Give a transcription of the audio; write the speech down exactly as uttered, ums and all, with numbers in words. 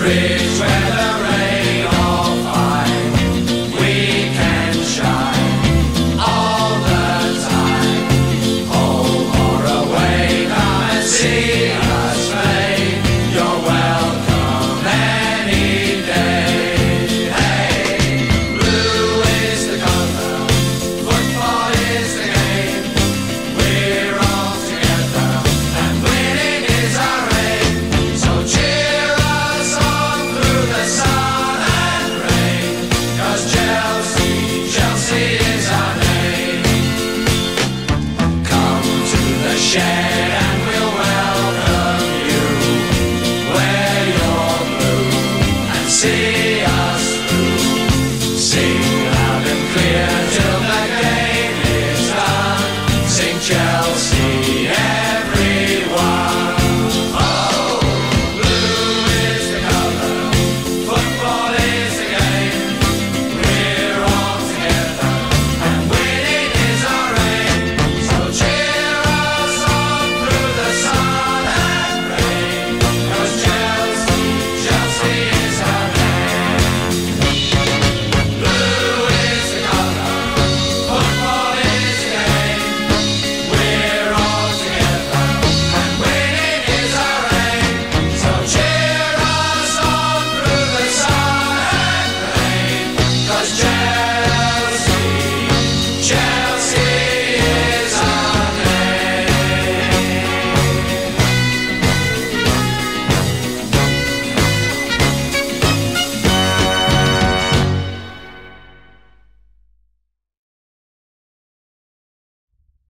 bridge where the rain or fine, we can shine all the time. Home or away, come and see us play. You're welcome any day. Hey, blue is the color, football is the game. We're all together and winning is our aim. So cheer us on through the sun and rain, 'cause Chelsea, Chelsea is our name. Come to the shed and we'll welcome you. Wear your blue and see us through. Sing loud and clear till the game is done. Sing Chelsea, everyone. Oh, blue is the color, football is the game. We're all together and winning is our aim. So cheer us on through the sun and rain, 'cause Chelsea, Chelsea is our name. Blue is the color, football is the game. We're all together and winning is our aim. So cheer us on through the sun and rain, 'cause Chelsea